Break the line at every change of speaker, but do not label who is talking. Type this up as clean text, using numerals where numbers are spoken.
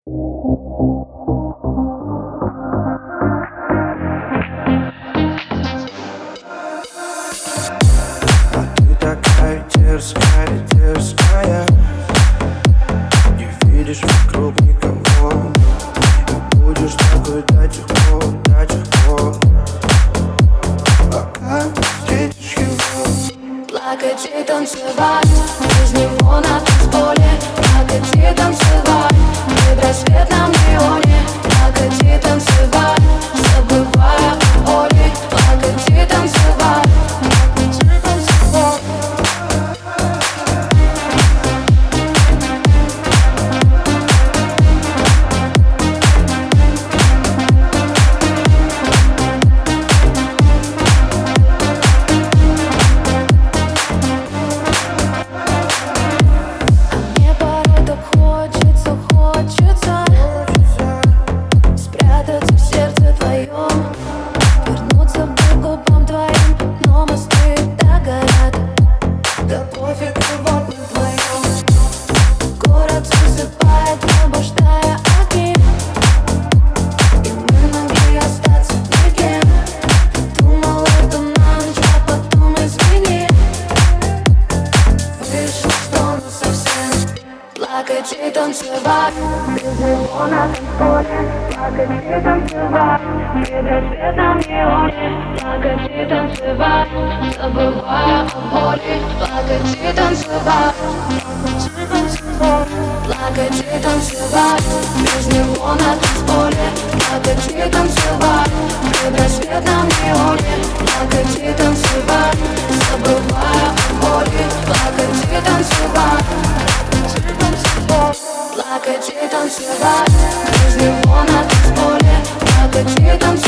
Ты такая дерзкая, дерзкая, не видишь вокруг никого. И будешь такой до тех пор, до тех пор, пока встретишь его.
Плакать и танцевать, без него на танцполе. Плакать и танцевать, предрассветном неоне. Плакать и танцевать, забывая о боли. Плакать и танцевать, плакать и танцевать. Мне порой так хочется, хочется спрятаться в сердце твоем, вернуться к губам твоим, но мосты так горят. Да пофиг, вот не вдвоем. Город засыпает, небо ждая огни, и мы могли остаться никем. Думал, это на ночь, а потом извини. Вышло, что ну совсем. Плакать и танцевать, без него на танцполе. Плакать и танцевать, в предрассветном неоне. Плакать и танцевать, забывая о боли. Плакать и танцевать, плакать и танцевать. Плакать и танцевать, без него на танцполе. Плакать и танцевать, в предрассветном неоне. Плакать и танцевать, забывая о боли. Плакать и танцевать, плакать и танцевать. Плакать и танцевать, без него на танцполе. Плакать и танцевать.